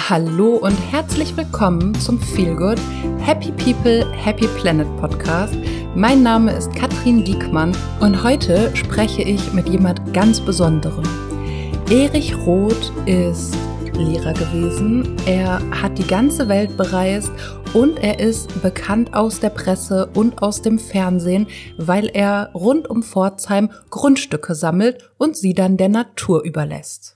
Hallo und herzlich willkommen zum Feel Good Happy People Happy Planet Podcast. Mein Name ist Katrin Diekmann und heute spreche ich mit jemand ganz Besonderem. Erich Roth ist Lehrer gewesen, er hat die ganze Welt bereist und er ist bekannt aus der Presse und aus dem Fernsehen, weil er rund um Pforzheim Grundstücke sammelt und sie dann der Natur überlässt.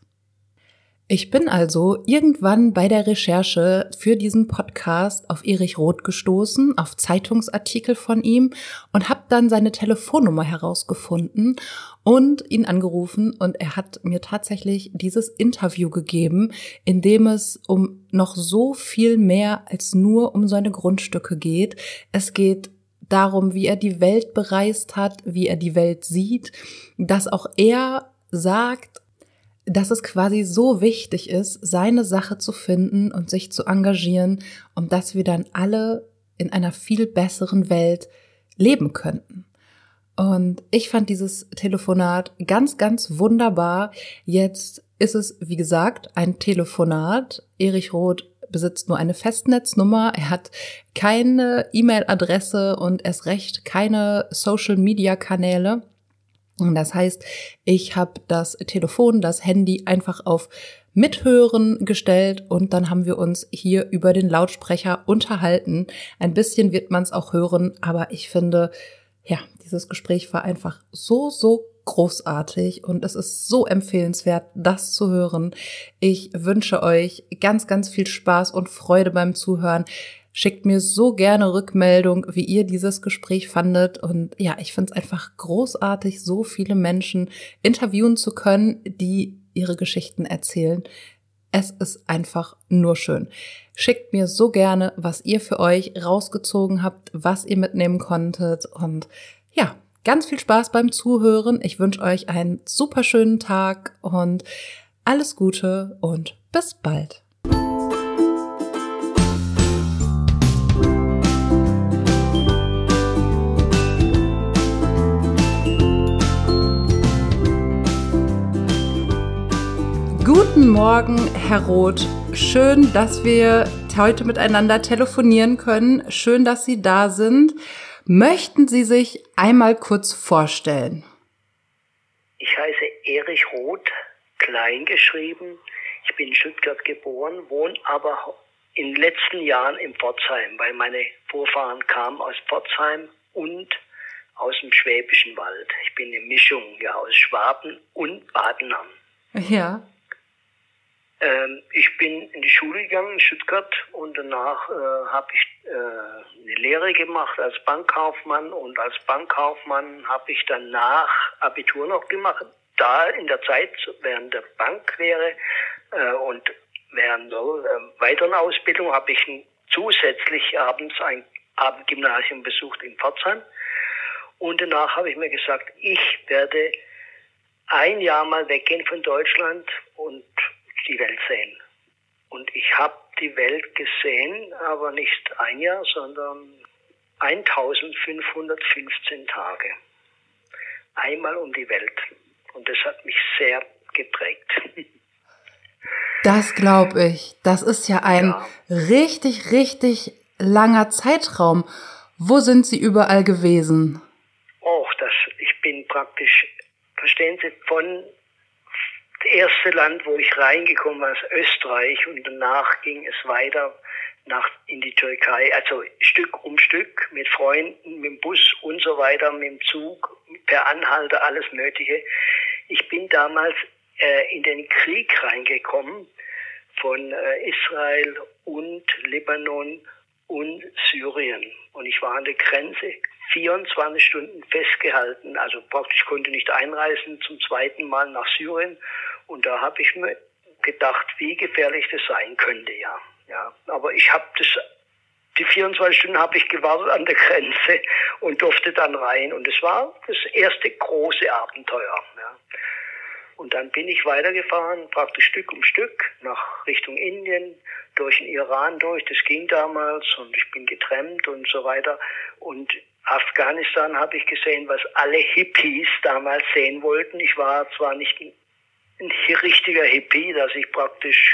Ich bin also irgendwann bei der Recherche für diesen Podcast auf Erich Roth gestoßen, auf Zeitungsartikel von ihm und habe dann seine Telefonnummer herausgefunden und ihn angerufen und er hat mir tatsächlich dieses Interview gegeben, in dem es um noch so viel mehr als nur um seine Grundstücke geht. Es geht darum, wie er die Welt bereist hat, wie er die Welt sieht, dass auch er sagt, dass es quasi so wichtig ist, seine Sache zu finden und sich zu engagieren, um dass wir dann alle in einer viel besseren Welt leben könnten. Und ich fand dieses Telefonat ganz, ganz wunderbar. Jetzt ist es, wie gesagt, ein Telefonat. Erich Roth besitzt nur eine Festnetznummer. Er hat keine E-Mail-Adresse und erst recht keine Social-Media-Kanäle. Und das heißt, ich habe das Telefon, das Handy einfach auf Mithören gestellt und dann haben wir uns hier über den Lautsprecher unterhalten. Ein bisschen wird man es auch hören, aber ich finde, ja, dieses Gespräch war einfach so großartig und es ist so empfehlenswert, das zu hören. Ich wünsche euch ganz, ganz viel Spaß und Freude beim Zuhören. Schickt mir so gerne Rückmeldung, wie ihr dieses Gespräch fandet. Und ja, ich finde es einfach großartig, so viele Menschen interviewen zu können, die ihre Geschichten erzählen. Es ist einfach nur schön. Schickt mir so gerne, was ihr für euch rausgezogen habt, was ihr mitnehmen konntet. Und ja, ganz viel Spaß beim Zuhören. Ich wünsche euch einen super schönen Tag und alles Gute und bis bald. Guten Morgen, Herr Roth. Schön, dass wir heute miteinander telefonieren können. Schön, dass Sie da sind. Möchten Sie sich einmal kurz vorstellen? Ich heiße Erich Roth, klein geschrieben. Ich bin in Stuttgart geboren, wohne aber in den letzten Jahren in Pforzheim, weil meine Vorfahren kamen aus Pforzheim und aus dem Schwäbischen Wald. Ich bin eine Mischung aus Schwaben und Badenern. Ja. Ich bin in die Schule gegangen in Stuttgart und danach habe ich eine Lehre gemacht als Bankkaufmann und als Bankkaufmann habe ich danach Abitur noch gemacht. Da in der Zeit während der Banklehre und während der weiteren Ausbildung habe ich zusätzlich abends ein Abendgymnasium besucht in Pforzheim und danach habe ich mir gesagt, ich werde ein Jahr mal weggehen von Deutschland und die Welt sehen. Und ich habe die Welt gesehen, aber nicht ein Jahr, sondern 1515 Tage. Einmal um die Welt. Und das hat mich sehr geprägt. Das glaube ich. Das ist ja ein richtig langer Zeitraum. Wo sind Sie überall gewesen? Ich bin praktisch, verstehen Sie, von das erste Land, wo ich reingekommen war, ist Österreich und danach ging es weiter in die Türkei, also Stück um Stück mit Freunden, mit dem Bus und so weiter, mit dem Zug, per Anhalter, alles Mögliche. Ich bin damals in den Krieg reingekommen von Israel und Libanon und Syrien und ich war an der Grenze 24 Stunden festgehalten, also praktisch konnte nicht einreisen, zum zweiten Mal nach Syrien. Und da habe ich mir gedacht, wie gefährlich das sein könnte, ja. Aber ich habe die 24 Stunden habe ich gewartet an der Grenze und durfte dann rein. Und es war das erste große Abenteuer, ja. Und dann bin ich weitergefahren, praktisch Stück um Stück, nach Richtung Indien, durch den Iran durch. Das ging damals und ich bin getrennt und so weiter. Und Afghanistan habe ich gesehen, was alle Hippies damals sehen wollten. Ich war zwar nicht ein richtiger Hippie, dass ich praktisch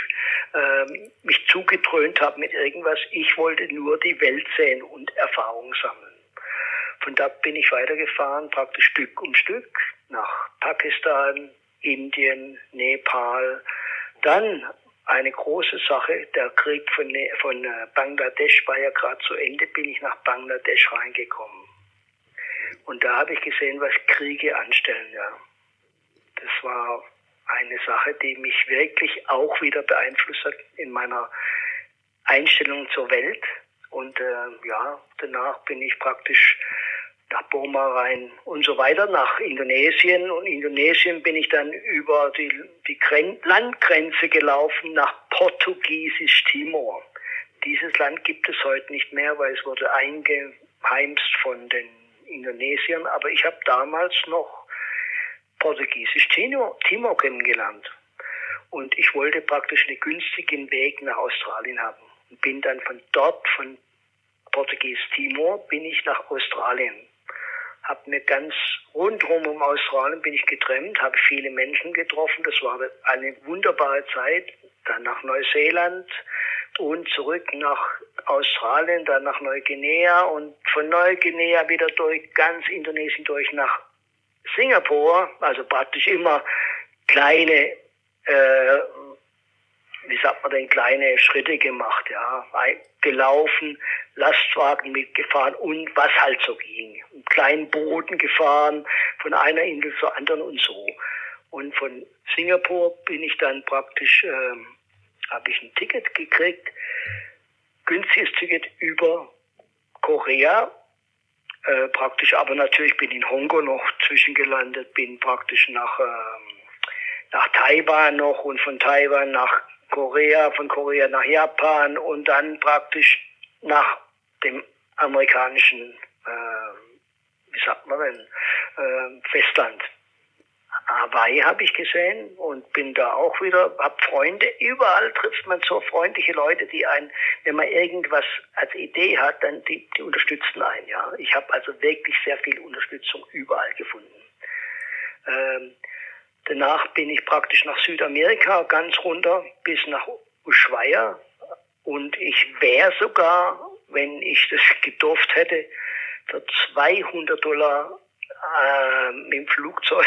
mich zugedröhnt habe mit irgendwas. Ich wollte nur die Welt sehen und Erfahrung sammeln. Von da bin ich weitergefahren, praktisch Stück um Stück, nach Pakistan, Indien, Nepal. Dann eine große Sache, der Krieg von Bangladesch war ja gerade zu Ende, bin ich nach Bangladesch reingekommen. Und da habe ich gesehen, was Kriege anstellen, ja. Das war eine Sache, die mich wirklich auch wieder beeinflusst hat in meiner Einstellung zur Welt. Und danach bin ich praktisch nach Burma rein und so weiter, nach Indonesien. Und Indonesien bin ich dann über die Landgrenze gelaufen nach Portugiesisch Timor. Dieses Land gibt es heute nicht mehr, weil es wurde eingeheimst von den Indonesiern. Aber ich habe damals noch Portugiesisch Timor kennengelernt. Und ich wollte praktisch einen günstigen Weg nach Australien haben. Und bin dann von Portugiesisch Timor bin ich nach Australien. Habe mir ganz rundherum um Australien bin ich getrennt, habe viele Menschen getroffen. Das war eine wunderbare Zeit. Dann nach Neuseeland und zurück nach Australien, dann nach Neuguinea und von Neuguinea wieder durch ganz Indonesien durch nach Singapur. Also praktisch immer kleine kleine Schritte gemacht, ja, gelaufen, Lastwagen mitgefahren und was halt so ging. Einen kleinen Booten gefahren, von einer Insel zur anderen und so. Und von Singapur bin ich dann praktisch, habe ich ein Ticket gekriegt, günstiges Ticket über Korea, praktisch, aber natürlich bin ich in Hongkong noch zwischengelandet, bin praktisch nach Taiwan noch und von Taiwan nach Korea, von Korea nach Japan und dann praktisch nach dem amerikanischen, Festland. Hawaii habe ich gesehen und bin da auch wieder, habe Freunde. Überall trifft man so freundliche Leute, die einen, wenn man irgendwas als Idee hat, dann die unterstützen einen. Ja, ich habe also wirklich sehr viel Unterstützung überall gefunden. Danach bin ich praktisch nach Südamerika ganz runter bis nach Ushuaia und ich wäre sogar, wenn ich das gedurft hätte, für $200 mit dem Flugzeug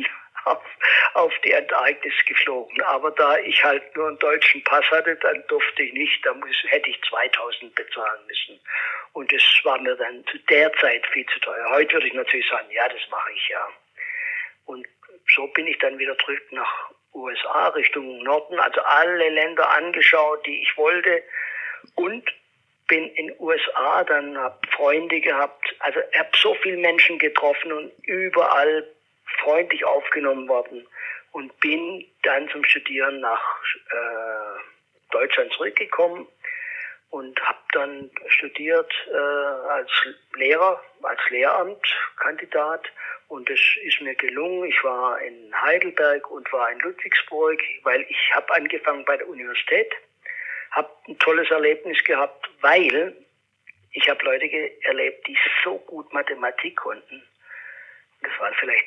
auf die Antarktis geflogen. Aber da ich halt nur einen deutschen Pass hatte, dann durfte ich nicht, hätte ich 2.000 bezahlen müssen. Und das war mir dann zu der Zeit viel zu teuer. Heute würde ich natürlich sagen, ja, das mache ich ja. Und so bin ich dann wieder zurück nach USA, Richtung Norden, also alle Länder angeschaut, die ich wollte und bin in USA, dann habe Freunde gehabt, also habe so viele Menschen getroffen und überall freundlich aufgenommen worden und bin dann zum Studieren nach Deutschland zurückgekommen und habe dann studiert als Lehrer, als Lehramtskandidat. Und das ist mir gelungen. Ich war in Heidelberg und war in Ludwigsburg, weil ich habe angefangen bei der Universität, habe ein tolles Erlebnis gehabt, weil ich habe Leute erlebt, die so gut Mathematik konnten. Das waren vielleicht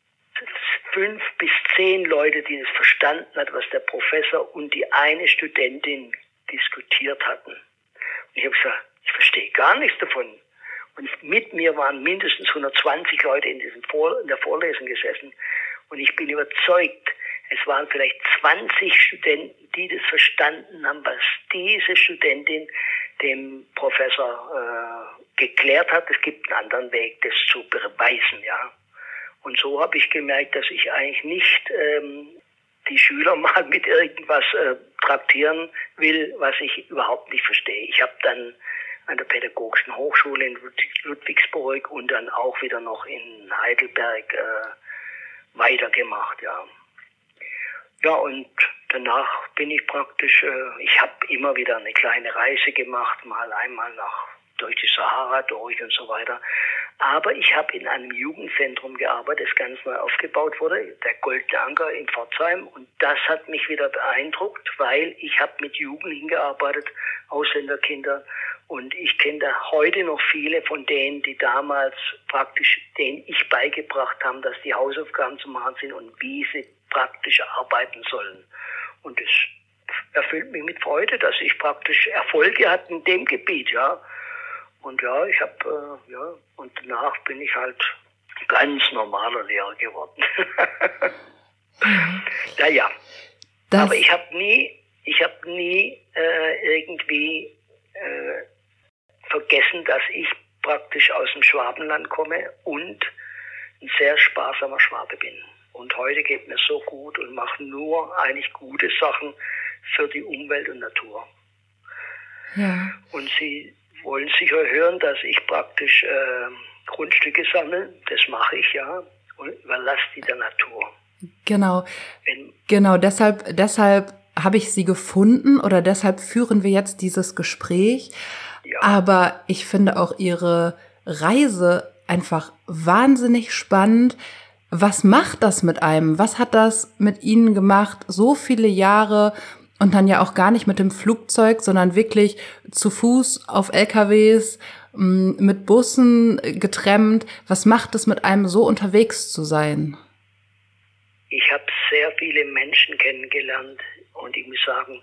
5 bis 10 Leute, die es verstanden hat, was der Professor und die eine Studentin diskutiert hatten. Und ich habe gesagt, ich verstehe gar nichts davon. Und mit mir waren mindestens 120 Leute in der Vorlesung gesessen. Und ich bin überzeugt, es waren vielleicht 20 Studenten, die das verstanden haben, was diese Studentin dem Professor geklärt hat. Es gibt einen anderen Weg, das zu beweisen, ja. Und so habe ich gemerkt, dass ich eigentlich nicht die Schüler mal mit irgendwas traktieren will, was ich überhaupt nicht verstehe. Ich habe dann an der Pädagogischen Hochschule in Ludwigsburg und dann auch wieder noch in Heidelberg weitergemacht, ja. Ja, und danach bin ich praktisch, ich habe immer wieder eine kleine Reise gemacht, mal einmal durch die Sahara durch und so weiter. Aber ich habe in einem Jugendzentrum gearbeitet, das ganz neu aufgebaut wurde, der Goldene Anker in Pforzheim. Und das hat mich wieder beeindruckt, weil ich habe mit Jugendlichen gearbeitet, Ausländerkinder. Und ich kenne da heute noch viele von denen, die damals praktisch, denen ich beigebracht habe, dass die Hausaufgaben zu machen sind und wie sie praktisch arbeiten sollen. Und das erfüllt mich mit Freude, dass ich praktisch Erfolge hatte in dem Gebiet, ja. Und ja, ich habe, und danach bin ich halt ganz normaler Lehrer geworden. Naja, aber ich habe nie irgendwie vergessen, dass ich praktisch aus dem Schwabenland komme und ein sehr sparsamer Schwabe bin. Und heute geht mir so gut und mache nur eigentlich gute Sachen für die Umwelt und Natur. Ja. Und Sie wollen sicher hören, dass ich praktisch Grundstücke sammle. Das mache ich, ja, und überlasse die der Natur. Genau. Deshalb habe ich Sie gefunden oder deshalb führen wir jetzt dieses Gespräch. Ja. Aber ich finde auch Ihre Reise einfach wahnsinnig spannend. Was macht das mit einem? Was hat das mit Ihnen gemacht? So viele Jahre und dann ja auch gar nicht mit dem Flugzeug, sondern wirklich zu Fuß auf LKWs, mit Bussen getrennt. Was macht es mit einem, so unterwegs zu sein? Ich habe sehr viele Menschen kennengelernt und ich muss sagen,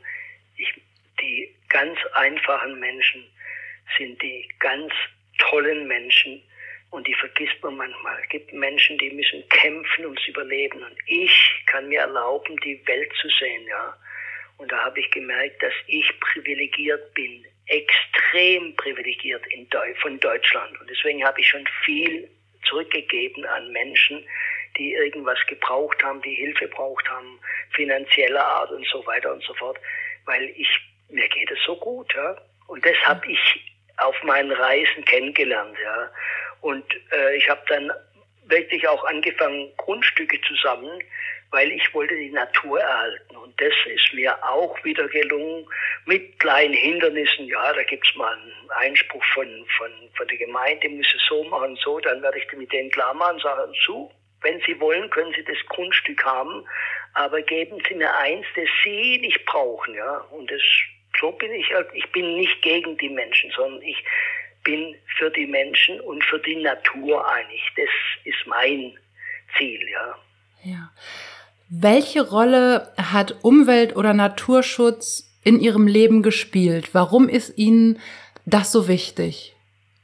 die ganz einfachen Menschen sind die ganz tollen Menschen und die vergisst man manchmal. Es gibt Menschen, die müssen kämpfen ums Überleben und ich kann mir erlauben, die Welt zu sehen, ja. Und da habe ich gemerkt, dass ich privilegiert bin, extrem privilegiert von Deutschland. Und deswegen habe ich schon viel zurückgegeben an Menschen, die irgendwas gebraucht haben, die Hilfe braucht haben, finanzieller Art und so weiter und so fort. Weil mir geht es so gut, ja. Und das habe ich auf meinen Reisen kennengelernt, ja. Und ich habe dann wirklich auch angefangen, Grundstücke zu sammeln, weil ich wollte die Natur erhalten. Und das ist mir auch wieder gelungen mit kleinen Hindernissen. Ja, da gibt's mal einen Einspruch von der Gemeinde, muss es so machen, so, dann werde ich mit denen klar machen, sagen zu, wenn Sie wollen, können Sie das Grundstück haben, aber geben Sie mir eins, das Sie nicht brauchen, ja. Und so bin ich halt, ich bin nicht gegen die Menschen, sondern ich bin für die Menschen und für die Natur eigentlich. Das ist mein Ziel, ja. Ja. Welche Rolle hat Umwelt- oder Naturschutz in Ihrem Leben gespielt? Warum ist Ihnen das so wichtig?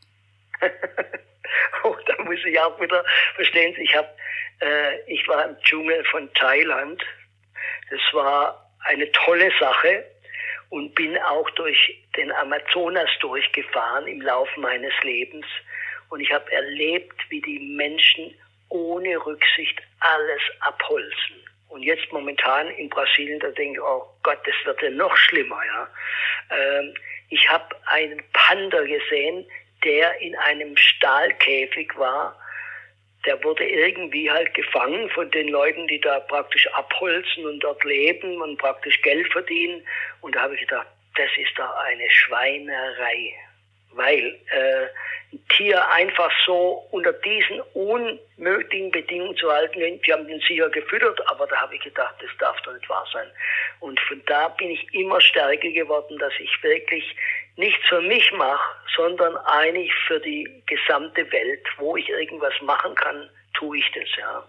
Oh, da muss ich auch wieder verstehen. Ich war im Dschungel von Thailand. Das war eine tolle Sache und bin auch durch den Amazonas durchgefahren im Laufe meines Lebens. Und ich habe erlebt, wie die Menschen ohne Rücksicht alles abholzen. Und jetzt momentan in Brasilien, da denke ich, oh Gott, das wird ja noch schlimmer, ja. Ich habe einen Panda gesehen, der in einem Stahlkäfig war. Der wurde irgendwie halt gefangen von den Leuten, die da praktisch abholzen und dort leben und praktisch Geld verdienen. Und da habe ich gedacht, das ist doch eine Schweinerei. Weil ein Tier einfach so unter diesen unmöglichen Bedingungen zu halten, die haben den sicher gefüttert, aber da habe ich gedacht, das darf doch nicht wahr sein. Und von da bin ich immer stärker geworden, dass ich wirklich nichts für mich mache, sondern eigentlich für die gesamte Welt. Wo ich irgendwas machen kann, tue ich das, ja.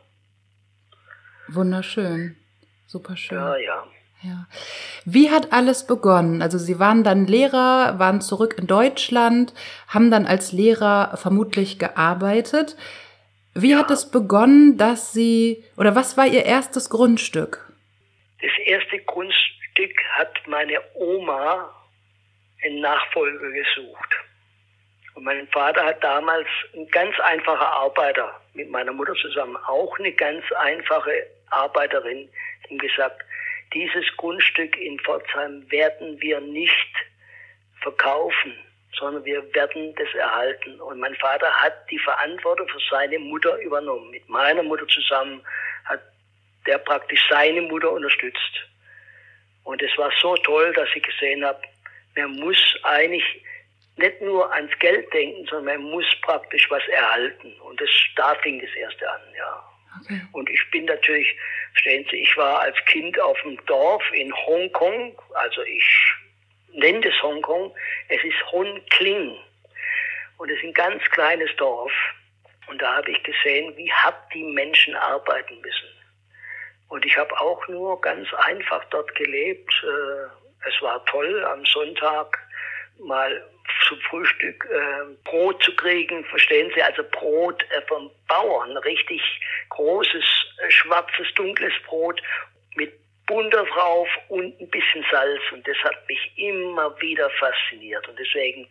Wunderschön. Super schön. Ja. Ja. Wie hat alles begonnen? Also Sie waren dann Lehrer, waren zurück in Deutschland, haben dann als Lehrer vermutlich gearbeitet. Wie hat es begonnen, dass Sie, oder was war Ihr erstes Grundstück? Das erste Grundstück hat meine Oma einen Nachfolger gesucht. Und mein Vater hat damals, ein ganz einfacher Arbeiter, mit meiner Mutter zusammen, auch eine ganz einfache Arbeiterin, ihm gesagt, dieses Grundstück in Pforzheim werden wir nicht verkaufen, sondern wir werden das erhalten. Und mein Vater hat die Verantwortung für seine Mutter übernommen. Mit meiner Mutter zusammen hat der praktisch seine Mutter unterstützt. Und es war so toll, dass ich gesehen habe, man muss eigentlich nicht nur ans Geld denken, sondern man muss praktisch was erhalten. Und da fing das erste an, ja. Okay. Und ich bin natürlich, verstehen Sie, ich war als Kind auf dem Dorf in Hongkong, also ich nenne das Hongkong, es ist Hon Kling. Und es ist ein ganz kleines Dorf. Und da habe ich gesehen, wie hart die Menschen arbeiten müssen. Und ich habe auch nur ganz einfach dort gelebt. Es war toll, am Sonntag mal zum Frühstück Brot zu kriegen, verstehen Sie, also Brot vom Bauern, richtig großes, schwarzes, dunkles Brot mit Butter drauf und ein bisschen Salz. Und das hat mich immer wieder fasziniert. Und deswegen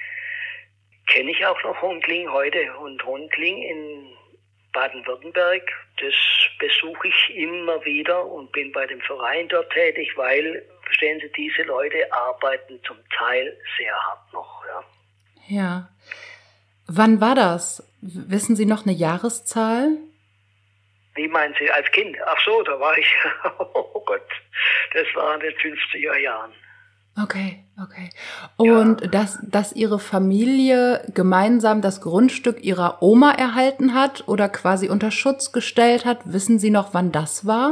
kenne ich auch noch Hontling heute. Und Hontling in Baden-Württemberg, das besuche ich immer wieder und bin bei dem Verein dort tätig, weil, verstehen Sie, diese Leute arbeiten zum Teil sehr hart noch. Ja. Ja. Wann war das? Wissen Sie noch eine Jahreszahl? Wie meinen Sie, als Kind? Ach so, da war ich, oh Gott, das war in den 50er Jahren. Okay. Und Ja. dass Ihre Familie gemeinsam das Grundstück Ihrer Oma erhalten hat oder quasi unter Schutz gestellt hat, wissen Sie noch, wann das war?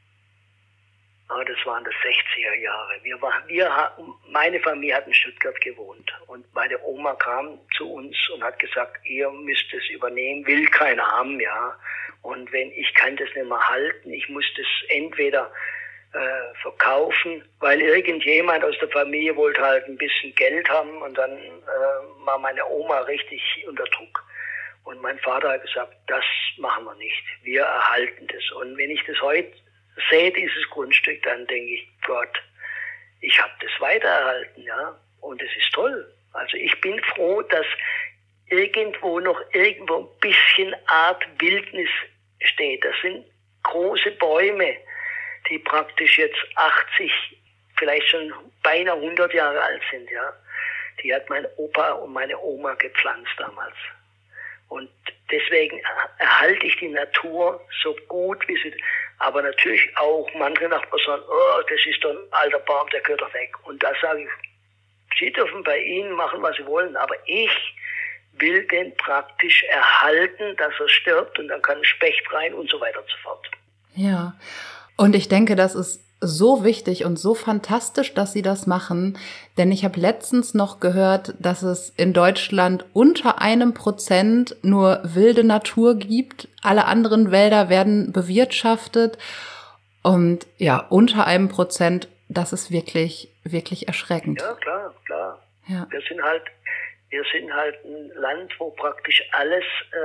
Das waren die 60er Jahre. Meine Familie hat in Stuttgart gewohnt und meine Oma kam zu uns und hat gesagt, ihr müsst es übernehmen, will keiner haben, ja. Und ich kann das nicht mehr halten, ich muss das entweder verkaufen, weil irgendjemand aus der Familie wollte halt ein bisschen Geld haben und dann war meine Oma richtig unter Druck. Und mein Vater hat gesagt, das machen wir nicht, wir erhalten das. Und wenn ich das heute sehe, dieses Grundstück, dann denke ich, Gott, ich habe das weitererhalten, ja, und es ist toll. Also ich bin froh, dass irgendwo ein bisschen Art Wildnis steht. Das sind große Bäume, die praktisch jetzt 80, vielleicht schon beinahe 100 Jahre alt sind, ja. Die hat mein Opa und meine Oma gepflanzt damals. Und deswegen erhalte ich die Natur so gut, wie sie, aber natürlich auch manche Nachbarn sagen, oh, das ist doch ein alter Baum, der gehört doch weg. Und da sage ich, Sie dürfen bei Ihnen machen, was Sie wollen, aber ich will den praktisch erhalten, dass er stirbt und dann kann ein Specht rein und so weiter und so fort. Ja, und ich denke, das ist so wichtig und so fantastisch, dass Sie das machen, denn ich habe letztens noch gehört, dass es in Deutschland unter 1% nur wilde Natur gibt. Alle anderen Wälder werden bewirtschaftet und ja, unter 1%, das ist wirklich, wirklich erschreckend. Ja, klar. Ja. Wir sind halt ein Land, wo praktisch alles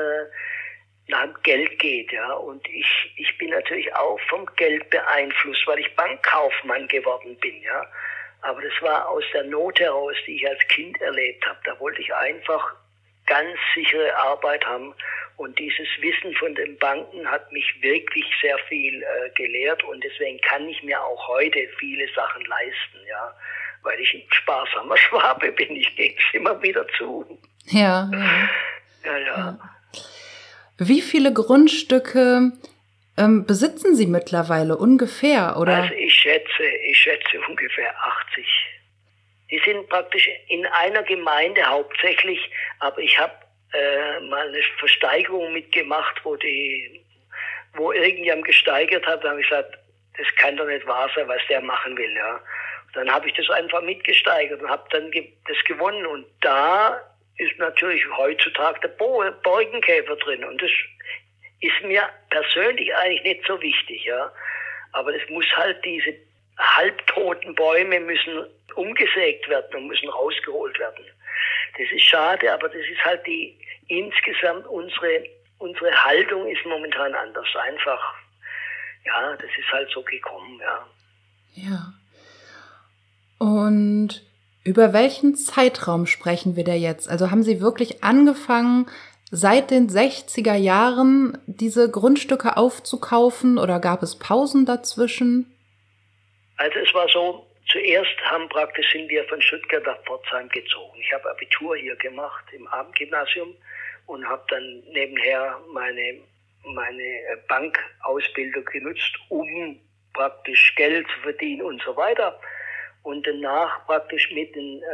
nach dem Geld geht, ja. Und ich bin natürlich auch vom Geld beeinflusst, weil ich Bankkaufmann geworden bin, ja. Aber das war aus der Not heraus, die ich als Kind erlebt habe. Da wollte ich einfach ganz sichere Arbeit haben. Und dieses Wissen von den Banken hat mich wirklich sehr viel gelehrt. Und deswegen kann ich mir auch heute viele Sachen leisten, ja. Weil ich ein sparsamer Schwabe bin. Ich gebe es immer wieder zu. Ja. Ja. Wie viele Grundstücke besitzen Sie mittlerweile ungefähr, oder? Also ich schätze ungefähr 80. Die sind praktisch in einer Gemeinde hauptsächlich, aber ich habe mal eine Versteigerung mitgemacht, wo irgendjemand gesteigert hat, da habe ich gesagt, das kann doch nicht wahr sein, was der machen will, ja. Dann habe ich das einfach mitgesteigert und habe dann das gewonnen. Und da ist natürlich heutzutage der Borkenkäfer drin. Und das ist mir persönlich eigentlich nicht so wichtig, ja. Aber es muss halt, diese halbtoten Bäume müssen umgesägt werden und müssen rausgeholt werden. Das ist schade, aber das ist halt insgesamt unsere Haltung ist momentan anders. Einfach, ja, das ist halt so gekommen, ja. Ja. Und über welchen Zeitraum sprechen wir da jetzt? Also haben Sie wirklich angefangen, seit den 60er Jahren diese Grundstücke aufzukaufen oder gab es Pausen dazwischen? Also es war so, zuerst sind wir von Stuttgart nach Pforzheim gezogen. Ich habe Abitur hier gemacht im Abendgymnasium und habe dann nebenher meine Bankausbildung genutzt, um praktisch Geld zu verdienen und so weiter. Und danach praktisch mit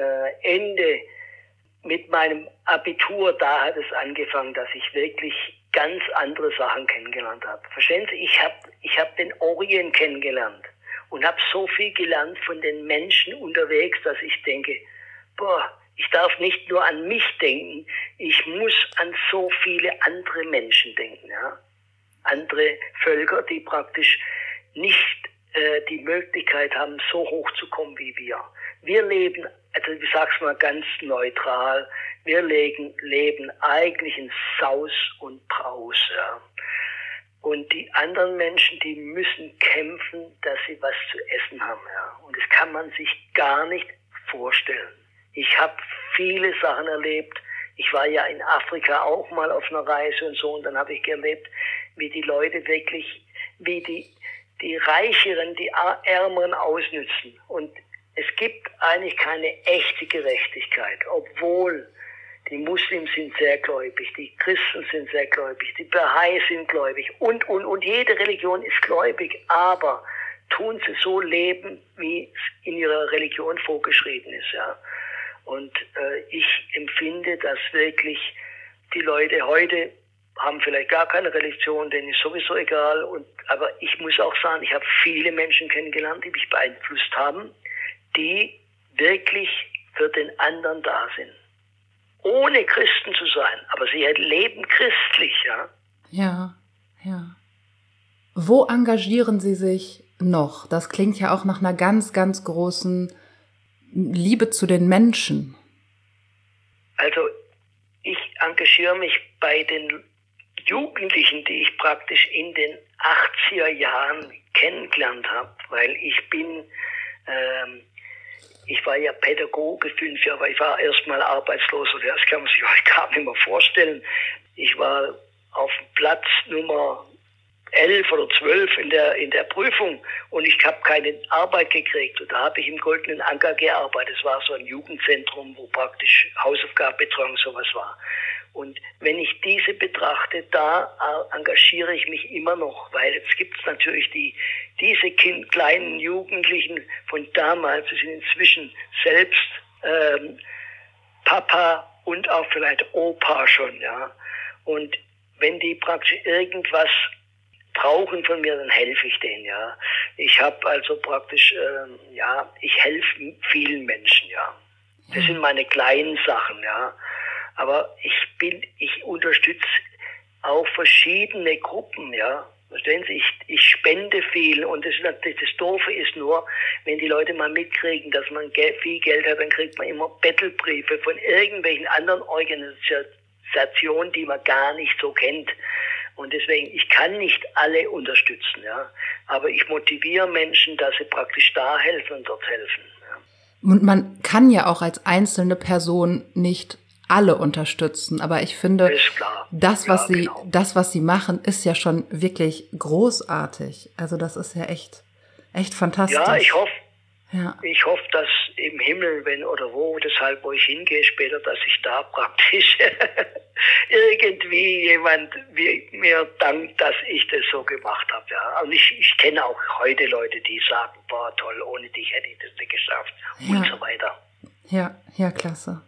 meinem Abitur, da hat es angefangen, dass ich wirklich ganz andere Sachen kennengelernt habe. Verstehen Sie, ich hab den Orient kennengelernt und habe so viel gelernt von den Menschen unterwegs, dass ich denke, ich darf nicht nur an mich denken, ich muss an so viele andere Menschen denken, ja. Andere Völker, die praktisch nicht die Möglichkeit haben, so hoch zu kommen wie wir. Wir leben, also ich sag's mal ganz neutral, wir leben eigentlich in Saus und Braus. Ja. Und die anderen Menschen, die müssen kämpfen, dass sie was zu essen haben. Ja. Und das kann man sich gar nicht vorstellen. Ich habe viele Sachen erlebt. Ich war ja in Afrika auch mal auf einer Reise und so. Und dann habe ich erlebt, wie die Leute wirklich, wie die Reicheren, die Ärmeren ausnützen. Und es gibt eigentlich keine echte Gerechtigkeit, obwohl die Muslims sind sehr gläubig, die Christen sind sehr gläubig, die Bahai sind gläubig und jede Religion ist gläubig, aber tun sie so leben, wie es in ihrer Religion vorgeschrieben ist. Ja. Und ich empfinde, dass wirklich die Leute heute haben vielleicht gar keine Religion, denen ist sowieso egal. Aber ich muss auch sagen, ich habe viele Menschen kennengelernt, die mich beeinflusst haben, die wirklich für den anderen da sind. Ohne Christen zu sein, aber sie leben christlich, ja. Ja, ja. Wo engagieren Sie sich noch? Das klingt ja auch nach einer ganz, ganz großen Liebe zu den Menschen. Also ich engagiere mich bei den Jugendlichen, die ich praktisch in den 80er Jahren kennengelernt habe, weil ich war ja Pädagoge 5 Jahre, aber ich war erstmal arbeitslos. Das kann man sich heute gar nicht mehr vorstellen. Ich war auf Platz Nummer 11 oder 12 in der Prüfung und ich habe keine Arbeit gekriegt. Und da habe ich im Goldenen Anker gearbeitet. Es war so ein Jugendzentrum, wo praktisch Hausaufgabenbetreuung sowas war. Und wenn ich diese betrachte, da engagiere ich mich immer noch, weil jetzt gibt es natürlich diese kleinen Jugendlichen von damals, die sind inzwischen selbst Papa und auch vielleicht Opa schon, ja. Und wenn die praktisch irgendwas brauchen von mir, dann helfe ich denen, ja. Ich habe also praktisch, ich helfe vielen Menschen, ja. Das sind meine kleinen Sachen, ja. Aber ich unterstütze auch verschiedene Gruppen, ja. Verstehen Sie, ich spende viel und das Doofe ist nur, wenn die Leute mal mitkriegen, dass man viel Geld hat, dann kriegt man immer Bettelbriefe von irgendwelchen anderen Organisationen, die man gar nicht so kennt. Und deswegen, ich kann nicht alle unterstützen, ja. Aber ich motiviere Menschen, dass sie praktisch da helfen und dort helfen. Ja. Und man kann ja auch als einzelne Person nicht alle unterstützen, aber ich finde, das, was sie machen, ist ja schon wirklich großartig. Also das ist ja echt fantastisch. Ja, ich hoffe, dass im Himmel, wo ich hingehe später, dass ich da praktisch irgendwie jemand mir dankt, dass ich das so gemacht habe. Ja. Und ich kenne auch heute Leute, die sagen, boah, toll, ohne dich hätte ich das nicht geschafft und so weiter. Ja, klasse.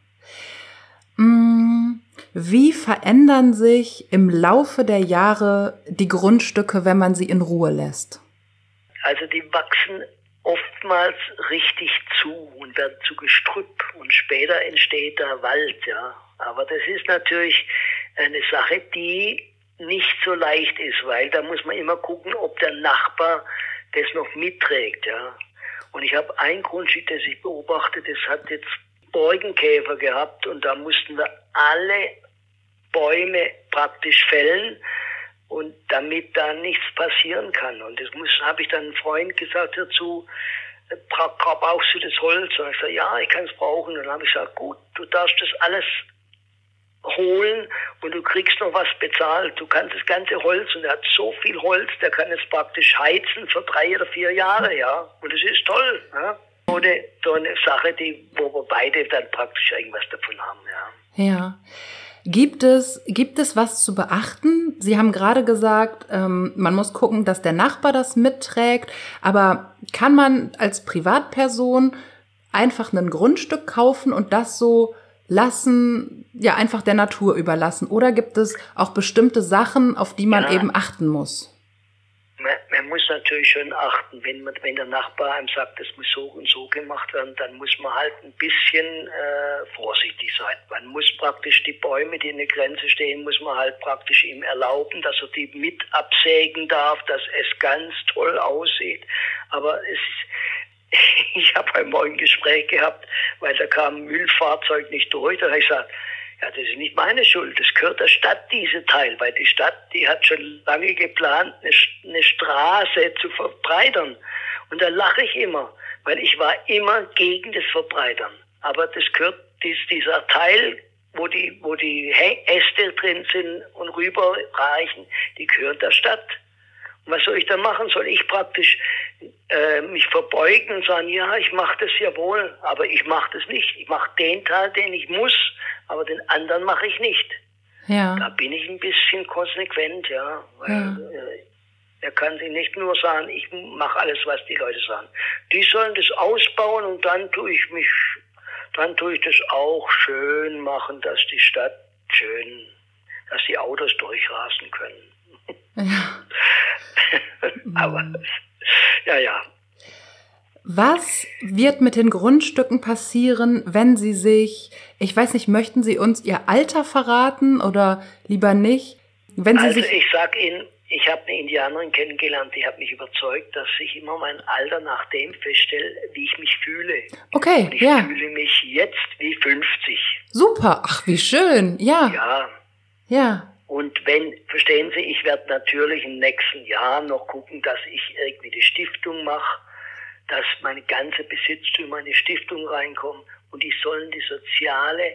Wie verändern sich im Laufe der Jahre die Grundstücke, wenn man sie in Ruhe lässt? Also die wachsen oftmals richtig zu und werden zu Gestrüpp und später entsteht da Wald, ja. Aber das ist natürlich eine Sache, die nicht so leicht ist, weil da muss man immer gucken, ob der Nachbar das noch mitträgt, ja. Und ich habe ein Grundstück, das ich beobachte, das hat jetzt Borkenkäfer gehabt und da mussten wir alle Bäume praktisch fällen und damit da nichts passieren kann. Und das habe ich dann einem Freund gesagt dazu, brauchst du das Holz? Und ich sagte, ja, ich kann es brauchen. Und dann habe ich gesagt, gut, du darfst das alles holen und du kriegst noch was bezahlt. Du kannst das ganze Holz, und er hat so viel Holz, der kann es praktisch heizen für 3 oder 4 Jahre, ja. Und das ist toll, ja. So eine Sache, wo wir beide dann praktisch irgendwas davon haben, ja. Ja. Gibt es was zu beachten? Sie haben gerade gesagt, man muss gucken, dass der Nachbar das mitträgt. Aber kann man als Privatperson einfach ein Grundstück kaufen und das so lassen, ja, einfach der Natur überlassen? Oder gibt es auch bestimmte Sachen, auf die man eben achten muss? Man man muss natürlich schon achten, wenn der Nachbar einem sagt, das muss so und so gemacht werden, dann muss man halt ein bisschen vorsichtig sein. Man muss praktisch die Bäume, die in der Grenze stehen, muss man halt praktisch ihm erlauben, dass er die mit absägen darf, dass es ganz toll aussieht. Aber ich habe heute Morgen ein Gespräch gehabt, weil da kam ein Müllfahrzeug nicht durch. Da habe ich gesagt, ja, das ist nicht meine Schuld, das gehört der Stadt, diese Teil, weil die Stadt, die hat schon lange geplant, eine Straße zu verbreitern. Und da lache ich immer, weil ich war immer gegen das Verbreitern. Aber das gehört, dieser Teil, wo die Äste drin sind und rüberreichen, die gehört der Stadt. Und was soll ich da machen? Soll ich praktisch mich verbeugen und sagen, ja, ich mache das ja wohl, aber ich mache das nicht. Ich mache den Teil, den ich muss, aber den anderen mache ich nicht. Ja. Da bin ich ein bisschen konsequent, ja. Weil, er kann sich nicht nur sagen, ich mache alles, was die Leute sagen. Die sollen das ausbauen und dann tue ich das auch schön machen, dass die Stadt dass die Autos durchrasen können. Ja. Aber, ja. Was wird mit den Grundstücken passieren, wenn Sie sich, ich weiß nicht, möchten Sie uns Ihr Alter verraten oder lieber nicht? Ich sag Ihnen, ich habe eine Indianerin kennengelernt, die hat mich überzeugt, dass ich immer mein Alter nach dem feststelle, wie ich mich fühle. Okay, und ich fühle mich jetzt wie 50. Super, ach wie schön, ja. Ja. Und verstehen Sie, ich werde natürlich im nächsten Jahr noch gucken, dass ich irgendwie die Stiftung mache, dass meine ganze Besitztümer in die Stiftung reinkommen und die sollen die soziale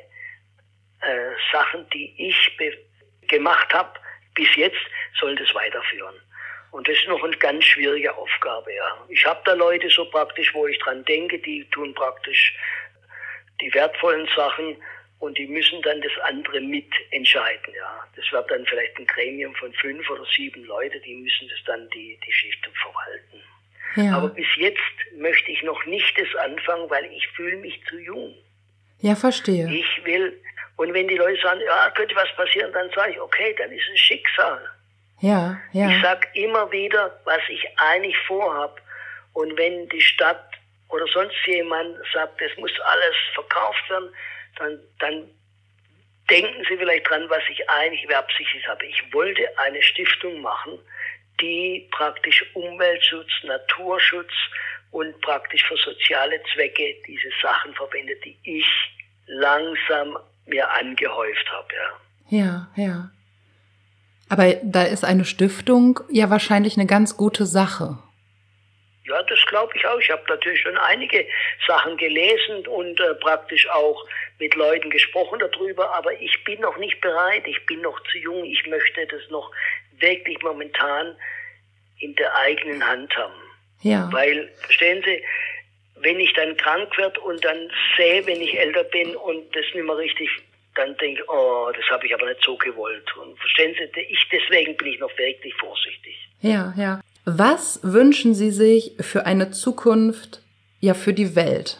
Sachen, die ich gemacht habe, bis jetzt, sollen das weiterführen. Und das ist noch eine ganz schwierige Aufgabe, ja. Ich habe da Leute so praktisch, wo ich dran denke, die tun praktisch die wertvollen Sachen und die müssen dann das andere mitentscheiden, ja. Das wird dann vielleicht ein Gremium von 5 oder 7 Leute, die müssen das dann die Stiftung verwalten. Ja. Aber bis jetzt möchte ich noch nicht das anfangen, weil ich fühle mich zu jung. Ja, verstehe. Ich will, und wenn die Leute sagen, ja, könnte was passieren, dann sage ich, okay, dann ist es Schicksal. Ja. Ich sage immer wieder, was ich eigentlich vorhab. Und wenn die Stadt oder sonst jemand sagt, es muss alles verkauft werden, dann denken Sie vielleicht dran, was ich eigentlich beabsichtigt habe. Ich wollte eine Stiftung machen, die praktisch Umweltschutz, Naturschutz und praktisch für soziale Zwecke diese Sachen verwendet, die ich langsam mir angehäuft habe. Ja. Aber da ist eine Stiftung ja wahrscheinlich eine ganz gute Sache. Ja, das glaube ich auch. Ich habe natürlich schon einige Sachen gelesen und praktisch auch mit Leuten gesprochen darüber, aber ich bin noch nicht bereit, ich bin noch zu jung, ich möchte das noch wirklich momentan in der eigenen Hand haben. Ja. Weil, verstehen Sie, wenn ich dann krank werde und dann sehe, wenn ich älter bin und das nicht mehr richtig, dann denke ich, oh, das habe ich aber nicht so gewollt. Und verstehen Sie, deswegen bin ich noch wirklich vorsichtig. Ja. Was wünschen Sie sich für eine Zukunft, ja, für die Welt?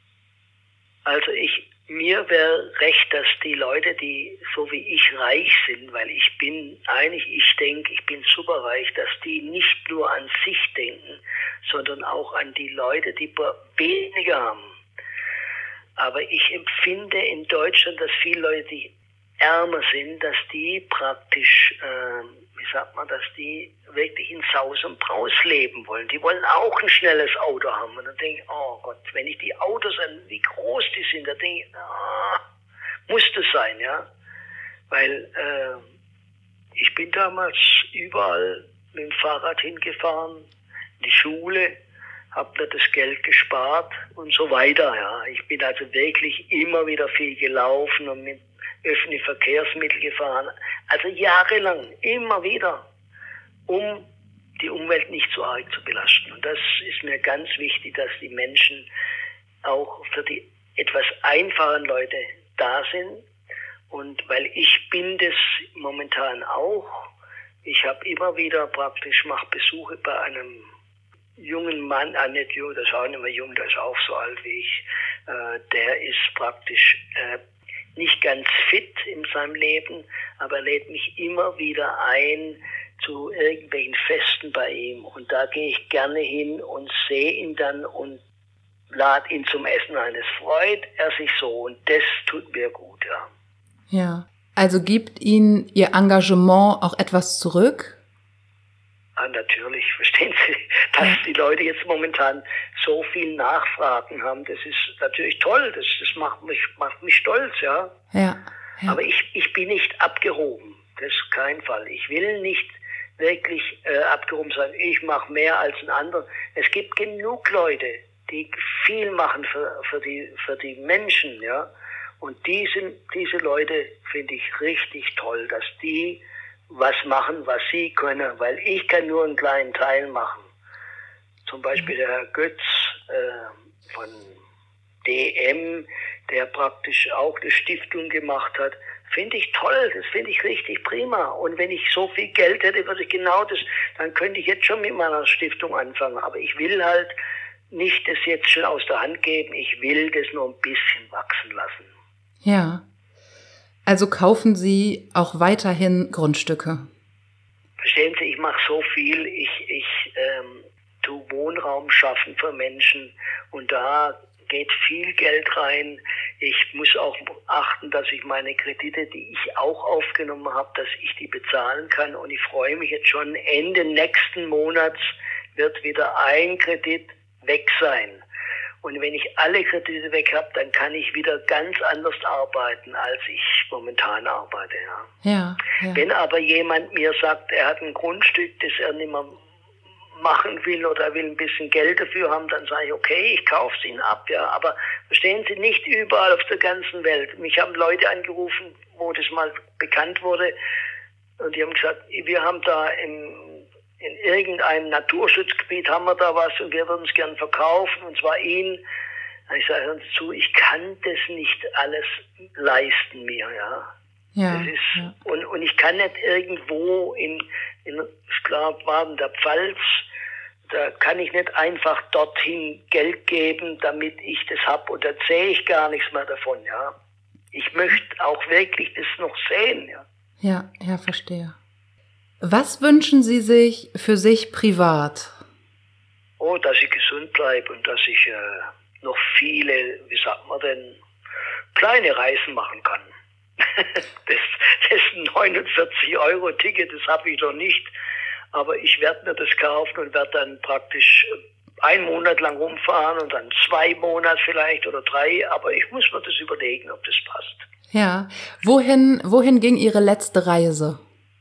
Also mir wäre recht, dass die Leute, die so wie ich reich sind, weil ich denke, ich bin superreich, dass die nicht nur an sich denken, sondern auch an die Leute, die weniger haben. Aber ich empfinde in Deutschland, dass viele Leute, die ärmer sind, dass die praktisch, dass die wirklich in Saus und Braus leben wollen. Die wollen auch ein schnelles Auto haben. Und dann denke ich, oh Gott, wenn ich die Autos an, wie groß die sind, dann denke ich, muss das sein, ja. Weil ich bin damals überall mit dem Fahrrad hingefahren, in die Schule, habe mir das Geld gespart und so weiter, ja. Ich bin also wirklich immer wieder viel gelaufen und mit öffentlichen Verkehrsmitteln gefahren. Also jahrelang, immer wieder, um die Umwelt nicht so arg zu belasten. Und das ist mir ganz wichtig, dass die Menschen auch für die etwas einfachen Leute da sind. Und weil ich bin das momentan auch. Ich habe immer wieder mache Besuche bei einem jungen Mann, nicht jung, das ist auch nicht mehr jung, der ist auch so alt wie ich. Der ist praktisch nicht ganz fit in seinem Leben, aber lädt mich immer wieder ein, zu irgendwelchen Festen bei ihm. Und da gehe ich gerne hin und sehe ihn dann und lade ihn zum Essen ein. Es freut er sich so und das tut mir gut, ja. Ja, also gibt Ihnen Ihr Engagement auch etwas zurück? Ja, natürlich, verstehen Sie, dass die Leute jetzt momentan so viel Nachfragen haben. Das ist natürlich toll, das macht mich stolz, ja. Ja. Aber ich bin nicht abgehoben, das ist kein Fall. Ich will nicht wirklich abgehoben sein, ich mache mehr als ein anderer. Es gibt genug Leute, die viel machen für die Menschen, ja. Und diese Leute finde ich richtig toll, dass die was machen, was sie können, weil ich kann nur einen kleinen Teil machen. Zum Beispiel der Herr Götz von DM, der praktisch auch eine Stiftung gemacht hat, finde ich toll, das finde ich richtig prima. Und wenn ich so viel Geld hätte, würde ich genau das, dann könnte ich jetzt schon mit meiner Stiftung anfangen. Aber ich will halt nicht das jetzt schon aus der Hand geben, ich will das nur ein bisschen wachsen lassen. Ja. Also kaufen Sie auch weiterhin Grundstücke? Verstehen Sie, ich mache so viel, ich tue Wohnraum schaffen für Menschen und da geht viel Geld rein. Ich muss auch achten, dass ich meine Kredite, die ich auch aufgenommen habe, dass ich die bezahlen kann. Und ich freue mich jetzt schon, Ende nächsten Monats wird wieder ein Kredit weg sein. Und wenn ich alle Kredite weg habe, dann kann ich wieder ganz anders arbeiten, als ich momentan arbeite. Ja. Wenn aber jemand mir sagt, er hat ein Grundstück, das er nicht mehr machen will oder will ein bisschen Geld dafür haben, dann sage ich, okay, ich kaufe es Ihnen ab. Ja. Aber verstehen Sie, nicht überall auf der ganzen Welt. Mich haben Leute angerufen, wo das mal bekannt wurde, und die haben gesagt, wir haben da in irgendeinem Naturschutzgebiet haben wir da was und wir würden es gern verkaufen, und zwar Ihnen. Ich sage, hören Sie zu, ich kann das nicht alles leisten mir, ja. Das ist, und ich kann nicht irgendwo ich glaube, war in der Pfalz, da kann ich nicht einfach dorthin Geld geben, damit ich das hab, und da sehe ich gar nichts mehr davon, ja. Ich möchte auch wirklich das noch sehen, ja. Ja, verstehe. Was wünschen Sie sich für sich privat? Oh, dass ich gesund bleibe und dass ich noch viele, wie sagt man denn, kleine Reisen machen kann. Das 49-Euro-Ticket, das habe ich noch nicht. Aber ich werde mir das kaufen und werde dann praktisch einen Monat lang rumfahren und dann 2 Monate vielleicht oder 3. Aber ich muss mir das überlegen, ob das passt. Ja. Wohin ging Ihre letzte Reise?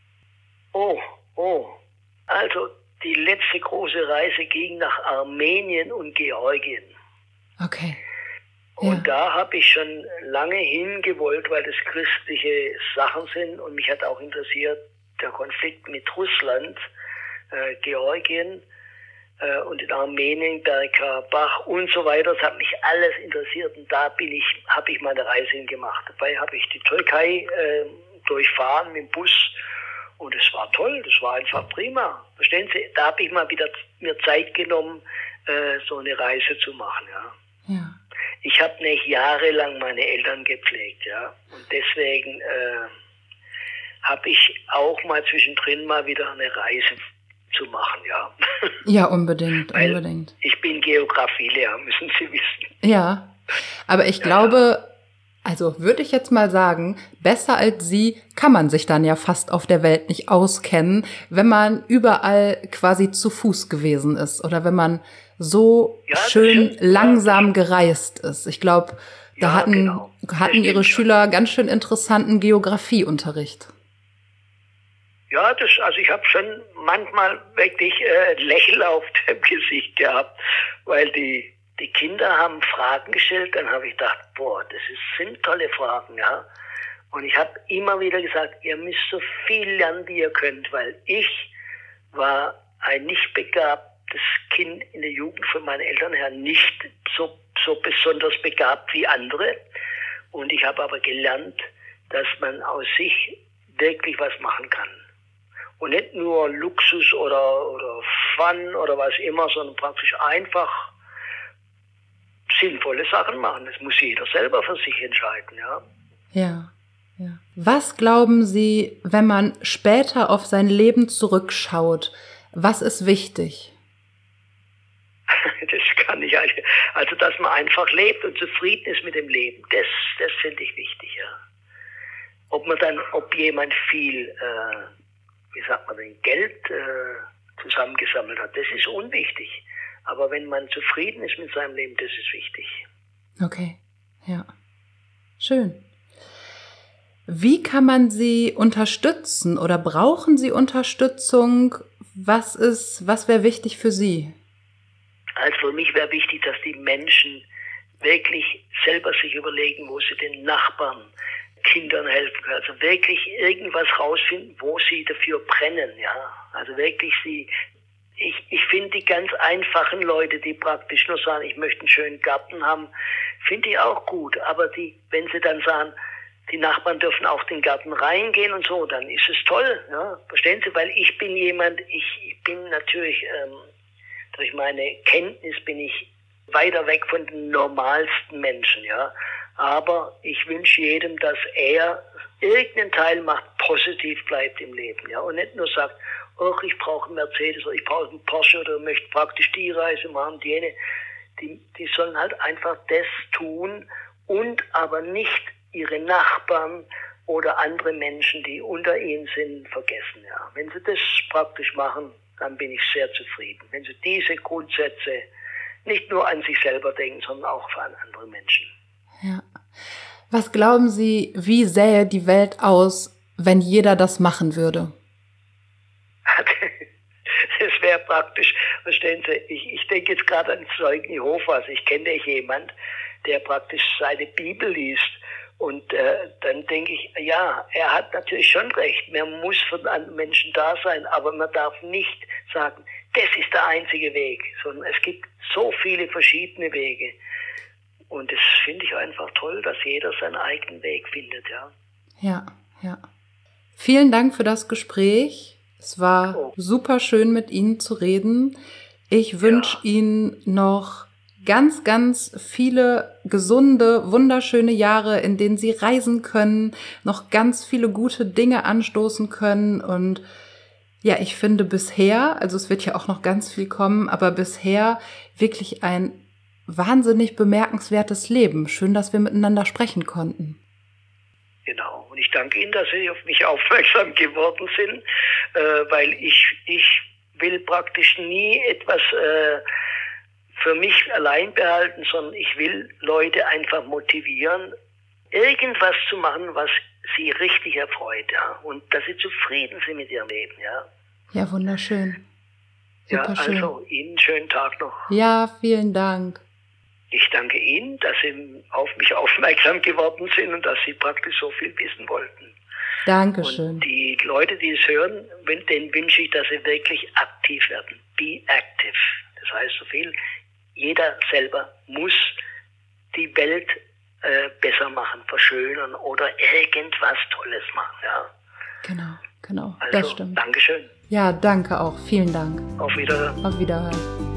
Oh. Also die letzte große Reise ging nach Armenien und Georgien. Okay. Und da habe ich schon lange hingewollt, weil das christliche Sachen sind, und mich hat auch interessiert der Konflikt mit Russland, Georgien und in Armenien, Bergkarabach und so weiter. Das hat mich alles interessiert, und da habe ich meine Reise hingemacht. Dabei habe ich die Türkei durchfahren mit dem Bus, und es war toll, das war einfach prima. Verstehen Sie, da habe ich mal wieder mir Zeit genommen, so eine Reise zu machen, ja. Ich habe nicht jahrelang meine Eltern gepflegt, ja, und deswegen habe ich auch mal zwischendrin mal wieder eine Reise zu machen, ja. Ja, unbedingt. Ich bin Geografielehrer, müssen Sie wissen. Ja, aber ich glaube, also würde ich jetzt mal sagen, besser als Sie kann man sich dann ja fast auf der Welt nicht auskennen, wenn man überall quasi zu Fuß gewesen ist oder wenn man so schön langsam gereist ist. Ich glaube, da hatten Ihre Schüler ganz schön interessanten Geografieunterricht. Ja, also ich habe schon manchmal wirklich Lächeln auf dem Gesicht gehabt, weil die Kinder haben Fragen gestellt, dann habe ich gedacht, sind tolle Fragen, ja. Und ich habe immer wieder gesagt, ihr müsst so viel lernen, wie ihr könnt, weil ich war ein nicht begabtes Kind in der Jugend von meinen Eltern her, nicht so besonders begabt wie andere. Und ich habe aber gelernt, dass man aus sich wirklich was machen kann. Und nicht nur Luxus oder Fun oder was immer, sondern praktisch einfach sinnvolle Sachen machen. Das muss jeder selber für sich entscheiden, ja. Ja. Was glauben Sie, wenn man später auf sein Leben zurückschaut? Was ist wichtig? Das kann ich eigentlich. Also, dass man einfach lebt und zufrieden ist mit dem Leben. Das finde ich wichtig, ja. Ob jemand viel, Geld zusammengesammelt hat, das ist unwichtig. Aber wenn man zufrieden ist mit seinem Leben, das ist wichtig. Okay, ja. Schön. Wie kann man Sie unterstützen oder brauchen Sie Unterstützung? Was wäre wichtig für Sie? Also für mich wäre wichtig, dass die Menschen wirklich selber sich überlegen, wo sie den Nachbarn, Kindern helfen können. Also wirklich irgendwas rausfinden, wo sie dafür brennen, ja. Also wirklich ich finde die ganz einfachen Leute, die praktisch nur sagen, ich möchte einen schönen Garten haben, finde ich auch gut. Aber wenn sie dann sagen, die Nachbarn dürfen auch den Garten reingehen und so, dann ist es toll, ja. Verstehen Sie? Weil ich bin jemand, ich bin natürlich, durch meine Kenntnis bin ich weiter weg von den normalsten Menschen, ja. Aber ich wünsche jedem, dass er irgendeinen Teil macht, positiv bleibt im Leben, ja. Und nicht nur sagt, oh, ich brauche einen Mercedes oder ich brauche einen Porsche oder möchte praktisch die Reise machen, jene. Die sollen halt einfach das tun und aber nicht ihre Nachbarn oder andere Menschen, die unter ihnen sind, vergessen, ja. Wenn sie das praktisch machen, dann bin ich sehr zufrieden. Wenn sie diese Grundsätze nicht nur an sich selber denken, sondern auch an andere Menschen. Ja. Was glauben Sie, wie sähe die Welt aus, wenn jeder das machen würde? Das wäre praktisch, verstehen Sie, ich denke jetzt gerade an Zeugen Jehovas. Ich kenne jemand, der praktisch seine Bibel liest. Und dann denke ich, ja, er hat natürlich schon recht. Man muss für den Menschen da sein, aber man darf nicht sagen, das ist der einzige Weg, sondern es gibt so viele verschiedene Wege. Und das finde ich einfach toll, dass jeder seinen eigenen Weg findet, ja. Ja, ja. Vielen Dank für das Gespräch. Es war super schön, mit Ihnen zu reden. Ich wünsche Ihnen noch ganz, ganz viele gesunde, wunderschöne Jahre, in denen Sie reisen können, noch ganz viele gute Dinge anstoßen können. Und ja, ich finde bisher, also es wird ja auch noch ganz viel kommen, aber bisher wirklich ein wahnsinnig bemerkenswertes Leben. Schön, dass wir miteinander sprechen konnten. Genau. Und ich danke Ihnen, dass Sie auf mich aufmerksam geworden sind, weil ich will praktisch nie etwas für mich allein behalten, sondern ich will Leute einfach motivieren, irgendwas zu machen, was sie richtig erfreut, ja, und dass sie zufrieden sind mit ihrem Leben, ja. Ja, wunderschön. Super schön. Also Ihnen einen schönen Tag noch. Ja, vielen Dank. Ich danke Ihnen, dass Sie auf mich aufmerksam geworden sind und dass Sie praktisch so viel wissen wollten. Dankeschön. Und die Leute, die es hören, denen wünsche ich, dass sie wirklich aktiv werden. Be active. Das heißt so viel, jeder selber muss die Welt besser machen, verschönern oder irgendwas Tolles machen. Ja. Genau, also, das stimmt. Dankeschön. Ja, danke auch. Vielen Dank. Auf Wiederhören. Auf Wiederhören.